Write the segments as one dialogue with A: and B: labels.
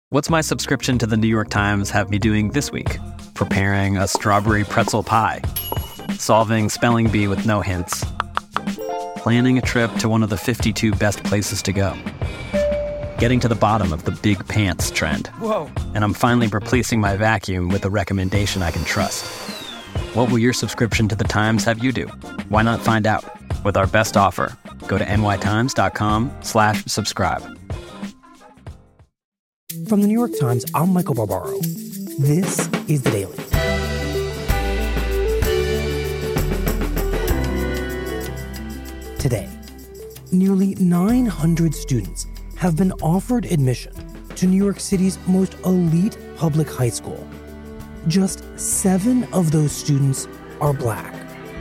A: What's my subscription to the New York Times have me doing this week? Preparing a strawberry pretzel pie, solving spelling bee with no hints, planning a trip to one of the 52 best places to go, getting to the bottom of the big pants trend.
B: Whoa.
A: And I'm finally replacing my vacuum with a recommendation I can trust. What will your subscription to the Times have you do? Why not find out? With our best offer, go to nytimes.com/subscribe.
C: From the New York Times, I'm Michael Barbaro. This is The Daily. Today, nearly 900 students have been offered admission to New York City's most elite public high school. Just 7 of those students are Black.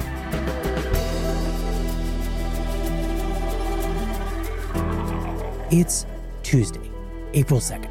C: It's Tuesday, April 2nd.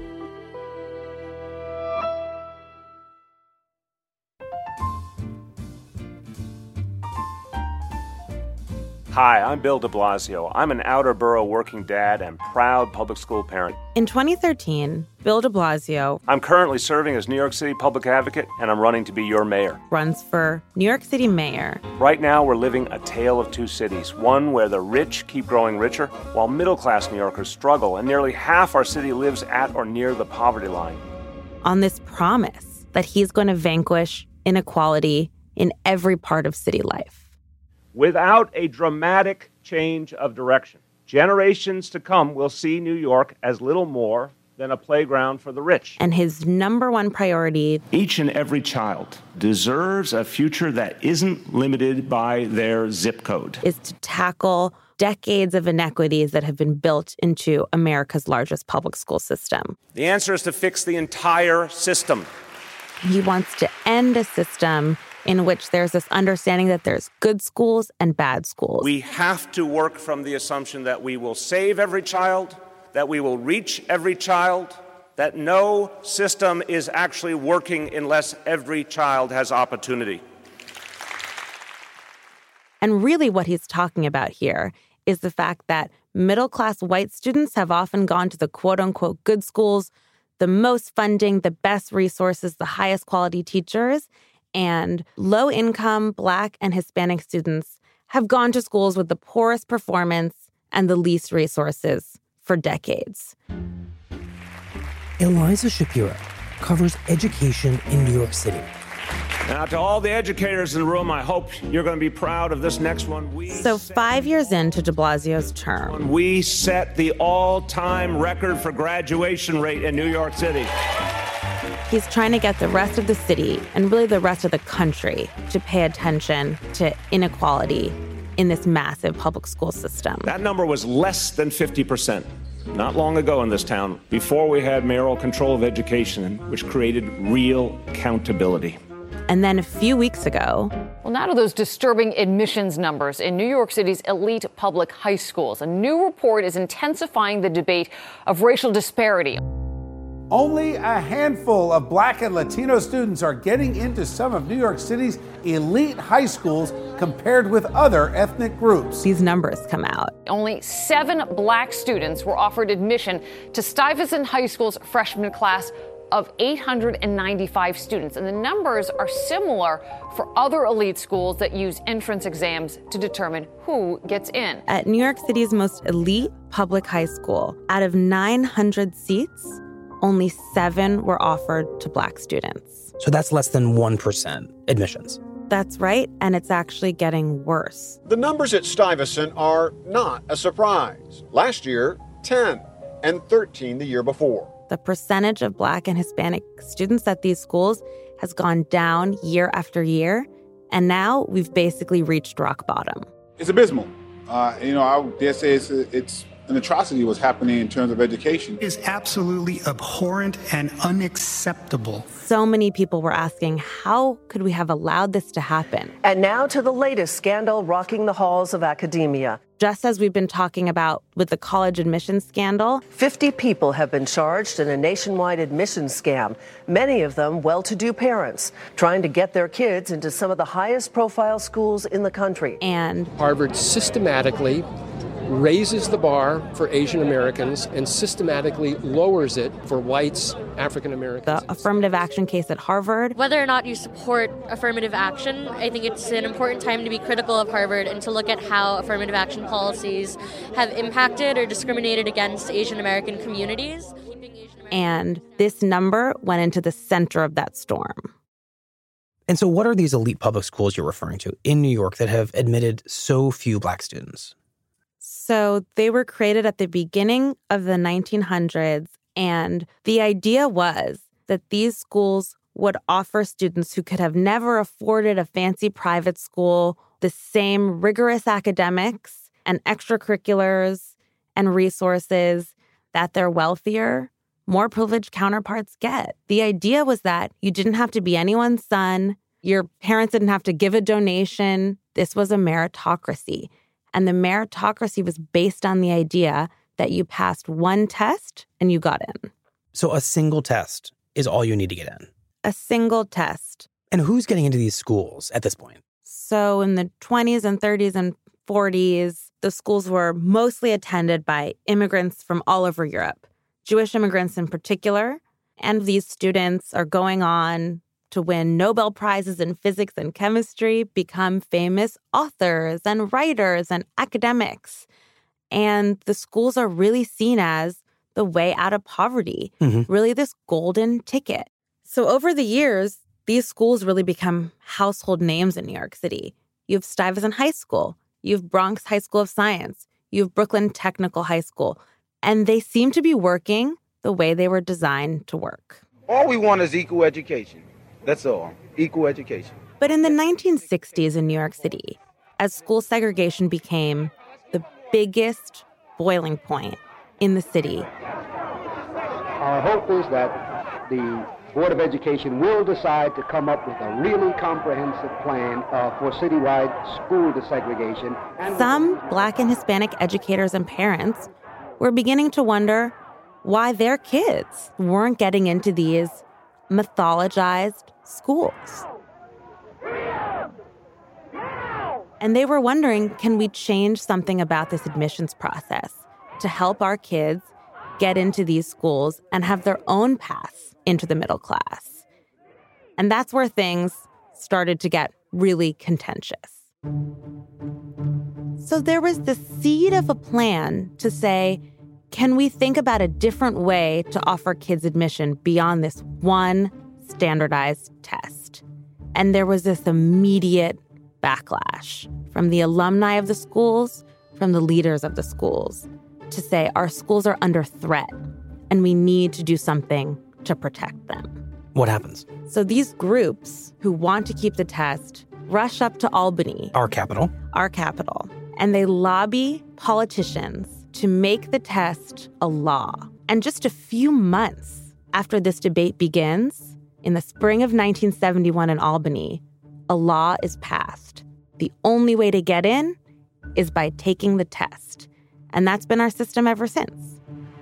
D: Hi, I'm Bill de Blasio. I'm an outer borough working dad and proud public school parent.
E: In 2013, Bill de Blasio...
D: I'm currently serving as New York City public advocate, and I'm running to be your mayor.
E: ...runs for New York City mayor.
D: Right now, we're living a tale of two cities, one where the rich keep growing richer, while middle-class New Yorkers struggle, and nearly half our city lives at or near the poverty line.
E: On this promise that he's going to vanquish inequality in every part of city life.
D: Without a dramatic change of direction, generations to come will see New York as little more than a playground for the rich.
E: And his number one priority...
D: Each and every child deserves a future that isn't limited by their zip code.
E: ...is to tackle decades of inequities that have been built into America's largest public school system.
D: The answer is to fix the entire system.
E: He wants to end a system in which there's this understanding that there's good schools and bad schools.
D: We have to work from the assumption that we will save every child, that we will reach every child, that no system is actually working unless every child has opportunity.
E: And really what he's talking about here is the fact that middle-class white students have often gone to the quote-unquote good schools, the most funding, the best resources, the highest quality teachers, and low-income Black and Hispanic students have gone to schools with the poorest performance and the least resources for decades.
C: Eliza Shapiro covers education in New York City.
D: Now, to all the educators in the room, I hope you're going to be proud of this next one.
E: So 5 years into de Blasio's term,
D: we set the all-time record for graduation rate in New York City.
E: He's trying to get the rest of the city, and really the rest of the country, to pay attention to inequality in this massive public school system.
D: That number was less than 50%. Not long ago in this town, before we had mayoral control of education, which created real accountability.
E: And then a few weeks ago...
F: Well, now to those disturbing admissions numbers in New York City's elite public high schools. A new report is intensifying the debate of racial disparity.
G: Only a handful of Black and Latino students are getting into some of New York City's elite high schools compared with other ethnic groups.
E: These numbers come out.
F: Only 7 Black students were offered admission to Stuyvesant High School's freshman class of 895 students. And the numbers are similar for other elite schools that use entrance exams to determine who gets in.
E: At New York City's most elite public high school, out of 900 seats, only 7 were offered to Black students.
C: So that's less than 1% admissions.
E: That's right, and it's actually getting worse.
H: The numbers at Stuyvesant are not a surprise. Last year, 10, and 13 the year before.
E: The percentage of Black and Hispanic students at these schools has gone down year after year, and now we've basically reached rock bottom.
I: It's abysmal. I dare say it's an atrocity what's happening in terms of education.
J: Is absolutely abhorrent and unacceptable.
E: So many people were asking, how could we have allowed this to happen?
K: And now to the latest scandal rocking the halls of academia.
E: Just as we've been talking about with the college admissions scandal,
K: 50 people have been charged in a nationwide admissions scam, many of them well-to-do parents, trying to get their kids into some of the highest profile schools in the country.
E: And
L: Harvard systematically
B: raises the bar for Asian Americans and systematically lowers it for whites, African Americans.
E: The affirmative action case at Harvard.
L: Whether or not you support affirmative action, I think it's an important time to be critical of Harvard and to look at how affirmative action policies have impacted or discriminated against Asian American communities.
E: And this number went into the center of that storm.
C: And so what are these elite public schools you're referring to in New York that have admitted so few Black students?
E: So they were created at the beginning of the 1900s, and the idea was that these schools would offer students who could have never afforded a fancy private school the same rigorous academics and extracurriculars and resources that their wealthier, more privileged counterparts get. The idea was that you didn't have to be anyone's son. Your parents didn't have to give a donation. This was a meritocracy. And the meritocracy was based on the idea that you passed one test and you got in.
C: So a single test is all you need to get in?
E: A single test.
C: And who's getting into these schools at this point?
E: So in the 20s and 30s and 40s, the schools were mostly attended by immigrants from all over Europe. Jewish immigrants in particular, and these students are going on to win Nobel Prizes in physics and chemistry, become famous authors and writers and academics. And the schools are really seen as the way out of poverty, really this golden ticket. So over the years, these schools really become household names in New York City. You have Stuyvesant High School, you have Bronx High School of Science, you have Brooklyn Technical High School. And they seem to be working the way they were designed to work.
M: All we want is equal education. That's all. Equal education.
E: But in the 1960s in New York City, as school segregation became the biggest boiling point in the city.
N: Our hope is that the Board of Education will decide to come up with a really comprehensive plan for citywide school desegregation.
E: Some Black and Hispanic educators and parents were beginning to wonder why their kids weren't getting into these mythologized schools. And they were wondering, can we change something about this admissions process to help our kids get into these schools and have their own paths into the middle class? And that's where things started to get really contentious. So there was the seed of a plan to say, can we think about a different way to offer kids admission beyond this one standardized test? And there was this immediate backlash from the alumni of the schools, from the leaders of the schools, to say our schools are under threat and we need to do something to protect them.
C: What happens?
E: So these groups who want to keep the test rush up to Albany,
C: our capital,
E: and they lobby politicians to make the test a law. And just a few months after this debate begins, in the spring of 1971 in Albany, a law is passed. The only way to get in is by taking the test. And that's been our system ever since.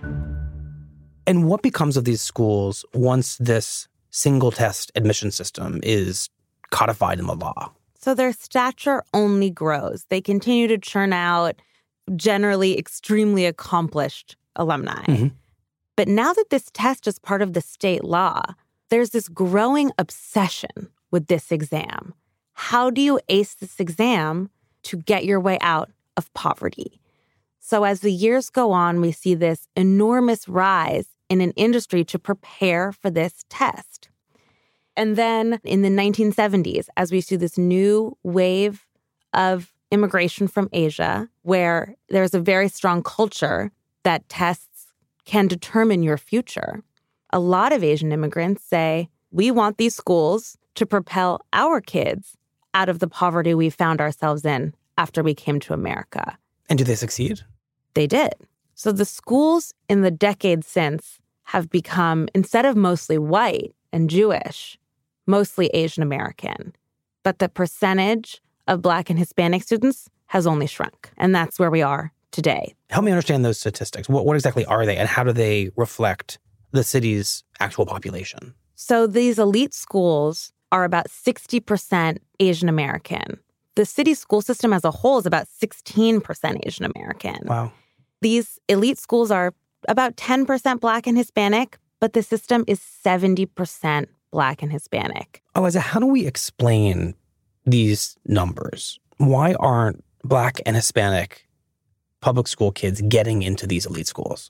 C: And what becomes of these schools once this single test admission system is codified in the law?
E: So their stature only grows. They continue to churn out generally extremely accomplished alumni. But now that this test is part of the state law, there's this growing obsession with this exam. How do you ace this exam to get your way out of poverty? So as the years go on, we see this enormous rise in an industry to prepare for this test. And then in the 1970s, as we see this new wave of immigration from Asia, where there's a very strong culture that tests can determine your future, a lot of Asian immigrants say, we want these schools to propel our kids out of the poverty we found ourselves in after we came to America.
C: And do they succeed?
E: They did. So the schools in the decades since have become, instead of mostly white and Jewish, mostly Asian American. But the percentage of Black and Hispanic students has only shrunk. And that's where we are today.
C: Help me understand those statistics. What exactly are they, and how do they reflect the city's actual population?
E: So these elite schools are about 60% Asian American, The city school system as a whole is about 16% Asian American.
C: Wow.
E: These elite schools are about 10% Black and Hispanic, but the system is 70% Black and Hispanic.
C: Eliza, how do we explain these numbers? Why aren't Black and Hispanic public school kids getting into these elite schools?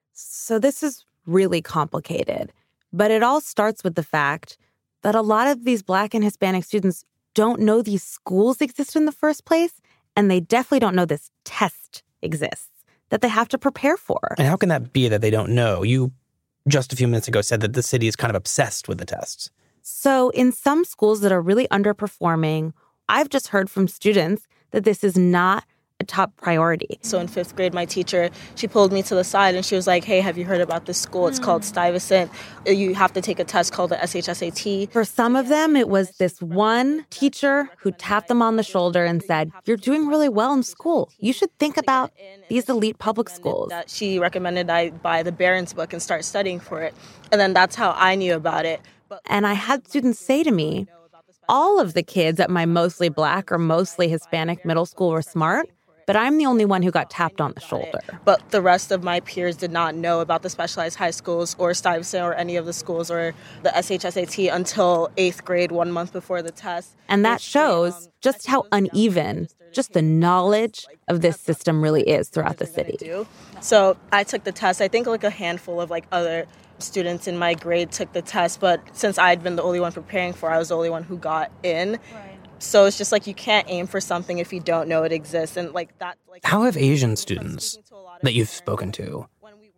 E: So this is really complicated, but it all starts with the fact that a lot of these Black and Hispanic students don't know these schools exist in the first place, and they definitely don't know this test exists that they have to prepare for.
C: And how can that be that they don't know? You just a few minutes ago said that the city is kind of obsessed with the tests.
E: So in some schools that are really underperforming, I've just heard from students that this is not a top priority.
O: So in 5th grade, my teacher, she pulled me to the side and she was like, hey, have you heard about this school? It's called Stuyvesant. You have to take a test called the SHSAT.
E: For some of them, it was this one teacher who tapped them on the shoulder and said, you're doing really well in school. You should think about these elite public schools.
O: She recommended I buy the Barron's book and start studying for it. And then that's how I knew about it.
E: And I had students say to me, all of the kids at my mostly Black or mostly Hispanic middle school were smart, but I'm the only one who got tapped on the shoulder.
O: But the rest of my peers did not know about the specialized high schools or Stuyvesant or any of the schools or the SHSAT until 8th grade, 1 month before the test.
E: And that shows just how uneven just the knowledge of this system really is throughout the city.
O: So I took the test. I think like a handful of like other students in my grade took the test, but since I'd been the only one preparing for it, I was the only one who got in. So it's just like you can't aim for something if you don't know it exists. And like that.
C: How have Asian students that you've spoken to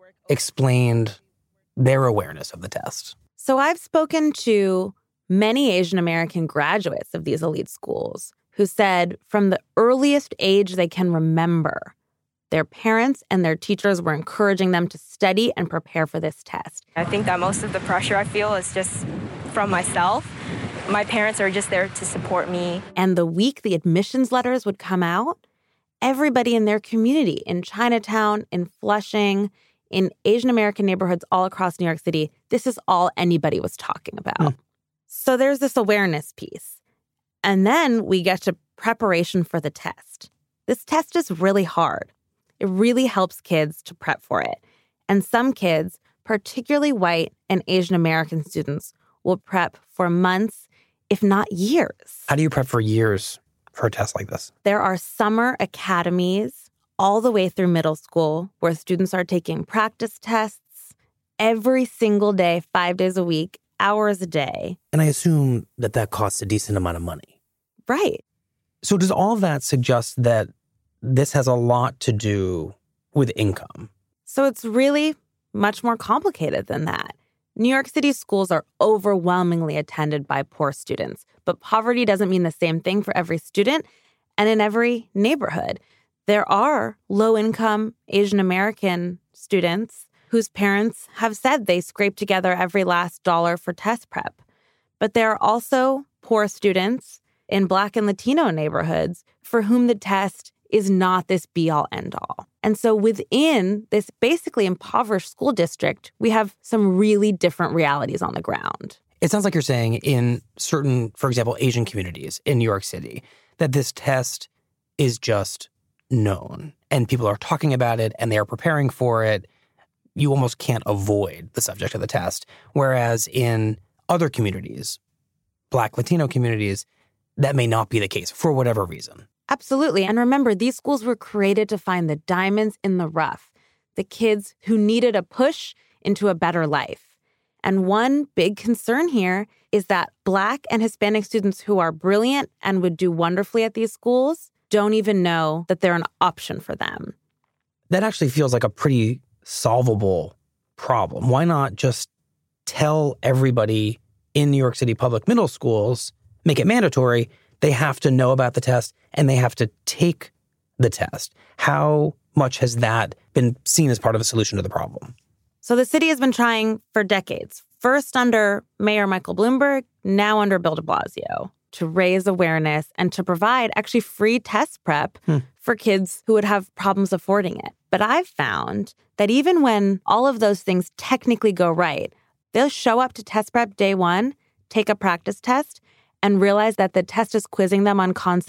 C: explained their awareness of the test?
E: So I've spoken to many Asian American graduates of these elite schools who said from the earliest age they can remember, their parents and their teachers were encouraging them to study and prepare for this test.
P: I think that most of the pressure I feel is just from myself. My parents are just there to support me.
E: And the week the admissions letters would come out, everybody in their community, in Chinatown, in Flushing, in Asian American neighborhoods all across New York City, this is all anybody was talking about. So there's this awareness piece. And then we get to preparation for the test. This test is really hard. It really helps kids to prep for it. And some kids, particularly white and Asian American students, will prep for months, if not years.
C: How do you prep for years for a test like this?
E: There are summer academies all the way through middle school where students are taking practice tests every single day, 5 days a week, hours a day.
C: And I assume that that costs a decent amount of money.
E: Right.
C: So does all of that suggest that this has a lot to do with income?
E: So it's really much more complicated than that. New York City schools are overwhelmingly attended by poor students, but poverty doesn't mean the same thing for every student and in every neighborhood. There are low-income Asian American students whose parents have said they scrape together every last dollar for test prep. But there are also poor students in Black and Latino neighborhoods for whom the test is not this be-all, end-all. And so within this basically impoverished school district, we have some really different realities on the ground.
C: It sounds like you're saying in certain, for example, Asian communities in New York City, that this test is just known and people are talking about it and they are preparing for it. You almost can't avoid the subject of the test. Whereas in other communities, Black, Latino communities, that may not be the case for whatever reason.
E: Absolutely. And remember, these schools were created to find the diamonds in the rough, the kids who needed a push into a better life. And one big concern here is that Black and Hispanic students who are brilliant and would do wonderfully at these schools don't even know that they're an option for them.
C: That actually feels like a pretty solvable problem. Why not just tell everybody in New York City public middle schools, make it mandatory, they have to know about the test and they have to take the test? How much has that been seen as part of a solution to the problem?
E: So the city has been trying for decades, first under Mayor Michael Bloomberg, now under Bill de Blasio, to raise awareness and to provide actually free test prep for kids who would have problems affording it. But I've found that even when all of those things technically go right, they'll show up to test prep day one, take a practice test, and realize that the test is quizzing them on concepts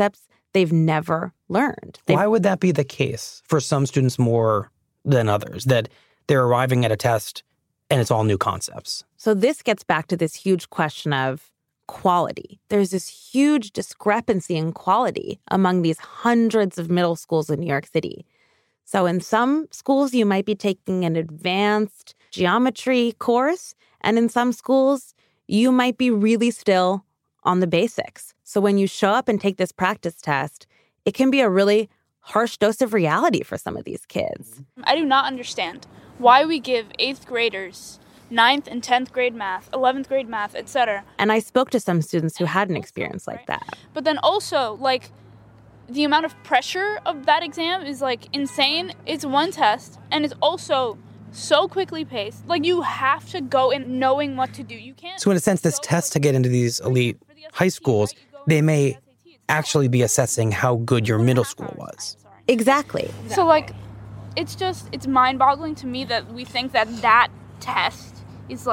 E: they've never learned.
C: Why would that be the case for some students more than others, that they're arriving at a test and it's all new concepts?
E: So this gets back to this huge question of quality. There's this huge discrepancy in quality among these hundreds of middle schools in New York City. So in some schools, you might be taking an advanced geometry course, and in some schools, you might be really still on the basics. So when you show up and take this practice test, it can be a really harsh dose of reality for some of these kids.
Q: I do not understand why we give 8th graders 9th and 10th grade math, 11th grade math, etc.
E: And I spoke to some students who had an experience like that.
Q: But then also, the amount of pressure of that exam is, insane. It's one test, and it's also so quickly paced. You have to go in knowing what to do. You can't.
C: So in a sense, this test to get into these elite high schools, they may actually be assessing how good your middle school was.
E: Exactly.
Q: So, it's mind-boggling to me that we think that test is,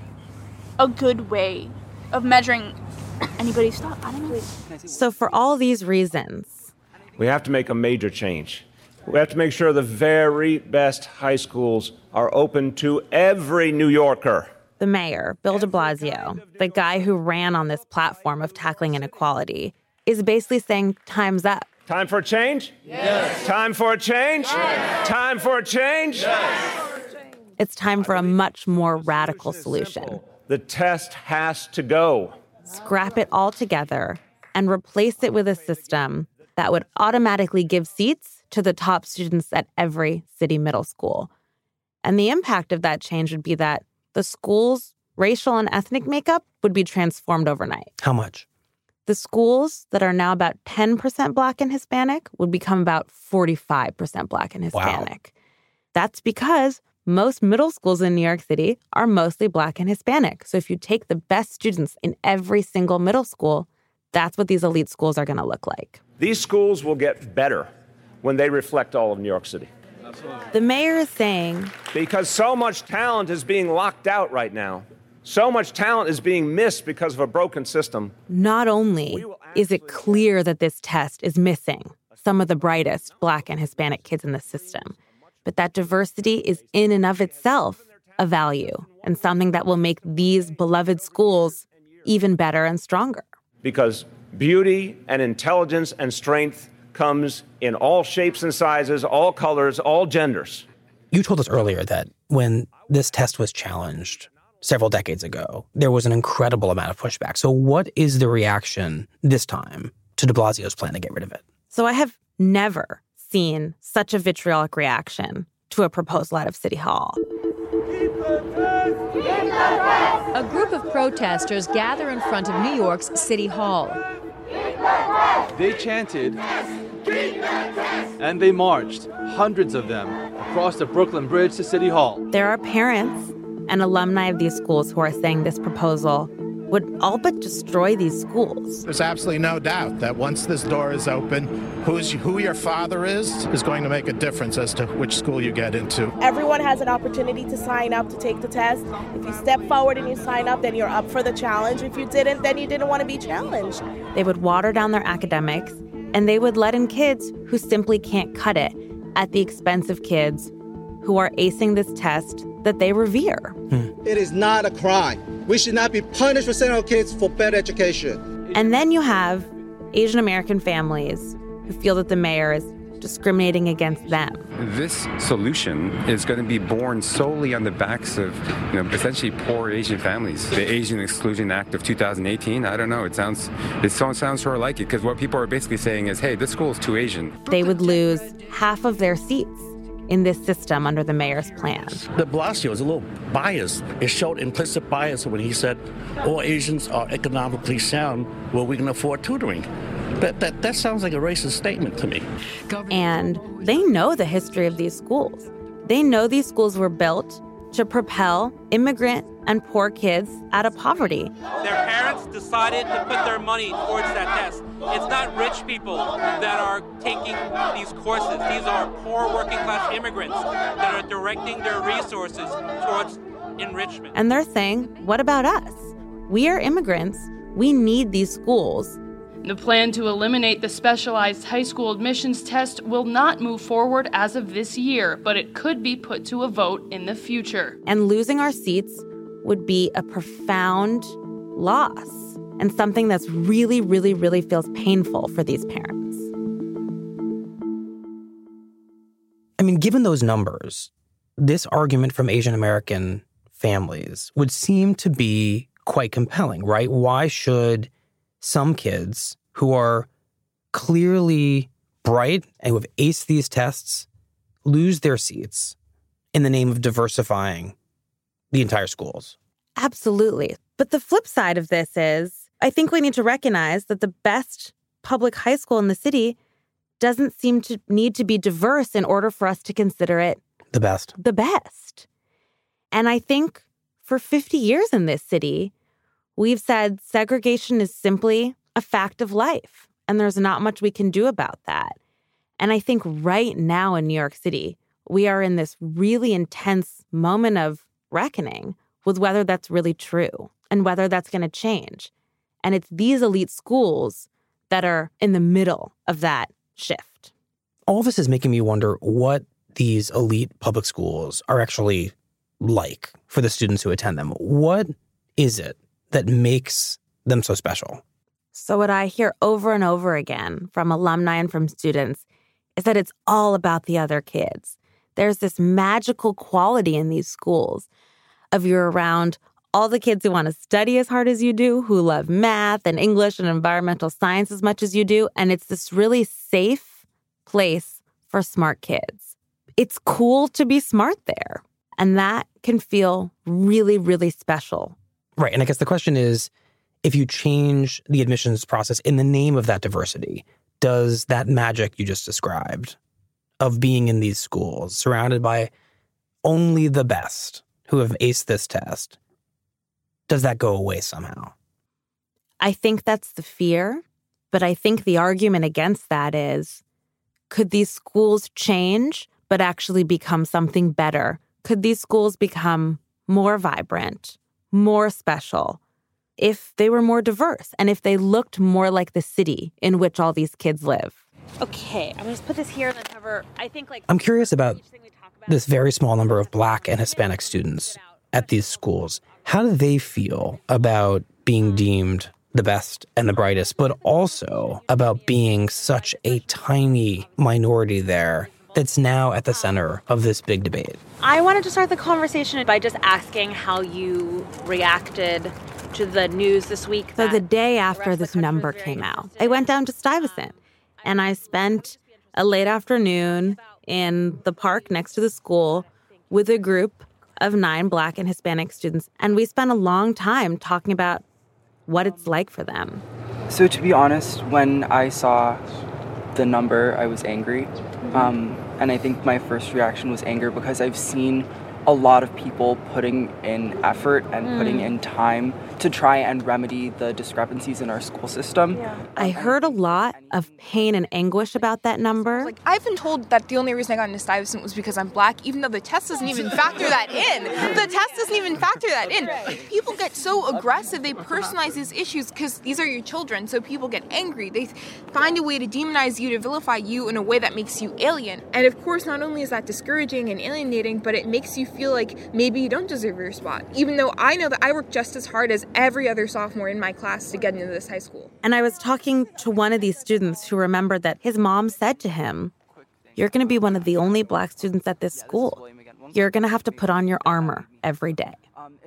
Q: a good way of measuring anybody's stuff. I don't know.
E: So for all these reasons,
D: we have to make a major change. We have to make sure the very best high schools are open to every New Yorker.
E: The mayor, Bill de Blasio, the guy who ran on this platform of tackling inequality, is basically saying time's up.
D: Time for a change? Yes. Time for a change? Yes. Time for a change?
E: Yes. It's time for a much more radical solution.
D: The test has to go.
E: Scrap it all together and replace it with a system that would automatically give seats to the top students at every city middle school. And the impact of that change would be that the school's racial and ethnic makeup would be transformed overnight.
C: How much?
E: The schools that are now about 10% Black and Hispanic would become about 45% Black and Hispanic. Wow. That's because most middle schools in New York City are mostly Black and Hispanic. So if you take the best students in every single middle school, that's what these elite schools are going to look like.
D: These schools will get better when they reflect all of New York City.
E: The mayor is saying,
D: because so much talent is being locked out right now. So much talent is being missed because of a broken system.
E: Not only is it clear that this test is missing some of the brightest Black and Hispanic kids in the system, but that diversity is in and of itself a value and something that will make these beloved schools even better and stronger.
D: Because beauty and intelligence and strength comes in all shapes and sizes, all colors, all genders.
C: You told us earlier that when this test was challenged several decades ago, there was an incredible amount of pushback. So what is the reaction this time to de Blasio's plan to get rid of it?
E: So I have never seen such a vitriolic reaction to a proposal out of City Hall.
R: A group of protesters gather in front of New York's City Hall.
S: They chanted and they marched, hundreds of them, across the Brooklyn Bridge to City Hall.
E: There are parents and alumni of these schools who are saying this proposal would all but destroy these schools.
T: There's absolutely no doubt that once this door is open, who your father is going to make a difference as to which school you get into.
U: Everyone has an opportunity to sign up to take the test. If you step forward and you sign up, then you're up for the challenge. If you didn't, then you didn't want to be challenged.
E: They would water down their academics, and they would let in kids who simply can't cut it at the expense of kids who are acing this test that they revere.
V: It is not a crime. We should not be punished for sending our kids for better education.
E: And then you have Asian American families who feel that the mayor is discriminating against them.
W: This solution is going to be born solely on the backs of, essentially poor Asian families. The Asian Exclusion Act of 2018, I don't know, it sounds sort of like it, because what people are basically saying is, hey, this school is too Asian.
E: They would lose half of their seats in this system under the mayor's plan.
X: De Blasio is a little biased. It showed implicit bias when he said all Asians are economically sound where we can afford tutoring. That sounds like a racist statement to me.
E: And they know the history of these schools. They know these schools were built to propel immigrant and poor kids out of poverty.
Y: Their parents decided to put their money towards that test. It's not rich people that are taking these courses. These are poor working class immigrants that are directing their resources towards enrichment.
E: And they're saying, what about us? We are immigrants. We need these schools
A: The plan to eliminate the specialized high school admissions test will not move forward as of this year, but it could be put to a vote in the future.
E: And losing our seats would be a profound loss and something that's really, really, really feels painful for these parents.
C: I mean, given those numbers, this argument from Asian American families would seem to be quite compelling, right? Why should some kids who are clearly bright and who have aced these tests lose their seats in the name of diversifying the entire schools?
E: Absolutely. But the flip side of this is, I think we need to recognize that the best public high school in the city doesn't seem to need to be diverse in order for us to consider it
C: the best.
E: The best. And I think for 50 years in this city, we've said segregation is simply a fact of life, and there's not much we can do about that. And I think right now in New York City, we are in this really intense moment of reckoning with whether that's really true and whether that's going to change. And it's these elite schools that are in the middle of that shift.
C: All this is making me wonder what these elite public schools are actually like for the students who attend them. What is it that makes them so special?
E: So what I hear over and over again from alumni and from students is that it's all about the other kids. There's this magical quality in these schools of you're around all the kids who want to study as hard as you do, who love math and English and environmental science as much as you do, and it's this really safe place for smart kids. It's cool to be smart there, and that can feel really, really special.
C: Right, and I guess the question is, if you change the admissions process in the name of that diversity, does that magic you just described of being in these schools, surrounded by only the best who have aced this test, does that go away somehow?
E: I think that's the fear, but I think the argument against that is, could these schools change but actually become something better? Could these schools become more vibrant, more special, if they were more diverse and if they looked more like the city in which all these kids live?
F: Okay, I'm going to put this here on the cover.
C: I'm curious about this very small number of Black and Hispanic students at these schools. How do they feel about being deemed the best and the brightest, but also about being such a tiny minority there that's now at the center of this big debate?
F: I wanted to start the conversation by just asking how you reacted to the news this week.
E: So the day after this number came out, I went down to Stuyvesant and I spent a late afternoon in the park next to the school with a group of 9 Black and Hispanic students. And we spent a long time talking about what it's like for them.
G: So to be honest, when I saw the number, I was angry. And I think my first reaction was anger because I've seen a lot of people putting in effort and putting in time to try and remedy the discrepancies in our school system.
E: Yeah. I heard a lot of pain and anguish about that number.
H: I've been told that the only reason I got into Stuyvesant was because I'm Black, even though the test doesn't even factor that in. The test doesn't even factor that in. People get so aggressive, they personalize these issues because these are your children, so people get angry. They find a way to demonize you, to vilify you in a way that makes you alien. And of course, not only is that discouraging and alienating, but it makes you feel like maybe you don't deserve your spot, even though I know that I worked just as hard as every other sophomore in my class to get into this high school.
E: And I was talking to one of these students who remembered that his mom said to him, "You're going to be one of the only Black students at this school. You're going to have to put on your armor every day."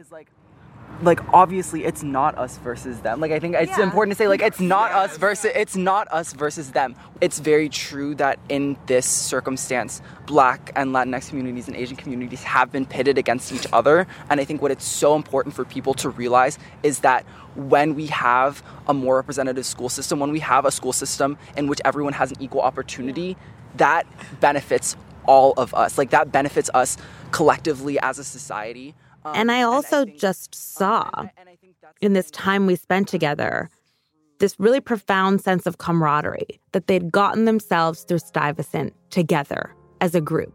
G: Obviously it's not us versus them. I think it's important to say, it's not us versus them. It's very true that in this circumstance, Black and Latinx communities and Asian communities have been pitted against each other. And I think what it's so important for people to realize is that when we have a more representative school system, when we have a school system in which everyone has an equal opportunity, that benefits all of us. That benefits us collectively as a society.
E: And I also just saw, in this time we spent together, this really profound sense of camaraderie that they'd gotten themselves through Stuyvesant together as a group.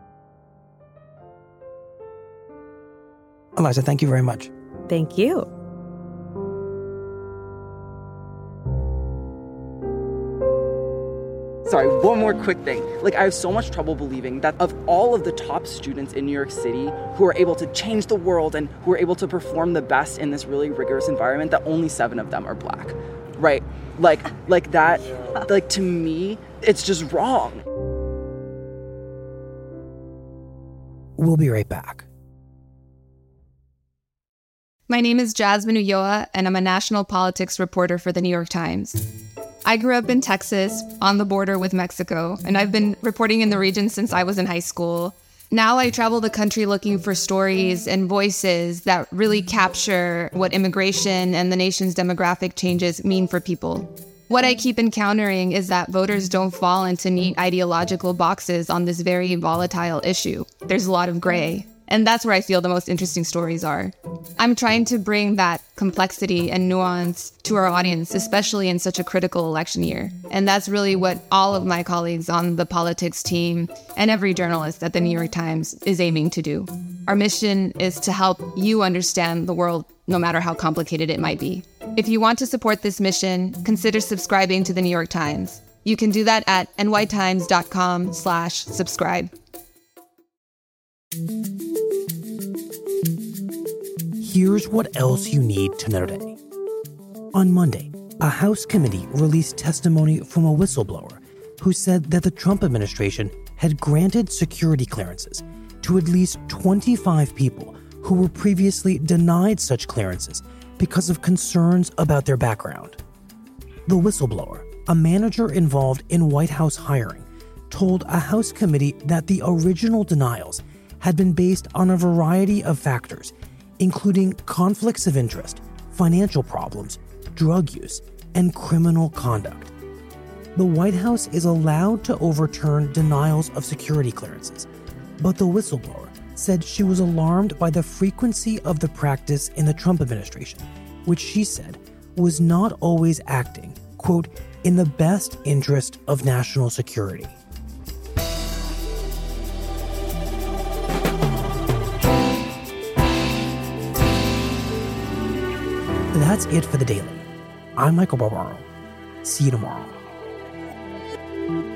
C: Eliza, thank you very much.
E: Thank you.
G: Sorry, one more quick thing. Like, I have so much trouble believing that of all of the top students in New York City who are able to change the world and who are able to perform the best in this really rigorous environment, that only 7 of them are Black, right? Like that, like, to me, it's just wrong.
C: We'll be right back.
B: My name is Jasmine Ulloa, and I'm a national politics reporter for The New York Times. I grew up in Texas, on the border with Mexico, and I've been reporting in the region since I was in high school. Now I travel the country looking for stories and voices that really capture what immigration and the nation's demographic changes mean for people. What I keep encountering is that voters don't fall into neat ideological boxes on this very volatile issue. There's a lot of gray. And that's where I feel the most interesting stories are. I'm trying to bring that complexity and nuance to our audience, especially in such a critical election year. And that's really what all of my colleagues on the politics team and every journalist at the New York Times is aiming to do. Our mission is to help you understand the world, no matter how complicated it might be. If you want to support this mission, consider subscribing to the New York Times. You can do that at nytimes.com/subscribe.
C: Here's what else you need to know today. On Monday, a House committee released testimony from a whistleblower who said that the Trump administration had granted security clearances to at least 25 people who were previously denied such clearances because of concerns about their background. The whistleblower, a manager involved in White House hiring, told a House committee that the original denials had been based on a variety of factors, including conflicts of interest, financial problems, drug use, and criminal conduct. The White House is allowed to overturn denials of security clearances, but the whistleblower said she was alarmed by the frequency of the practice in the Trump administration, which she said was not always acting, quote, in the best interest of national security. That's it for The Daily. I'm Michael Barbaro. See you tomorrow.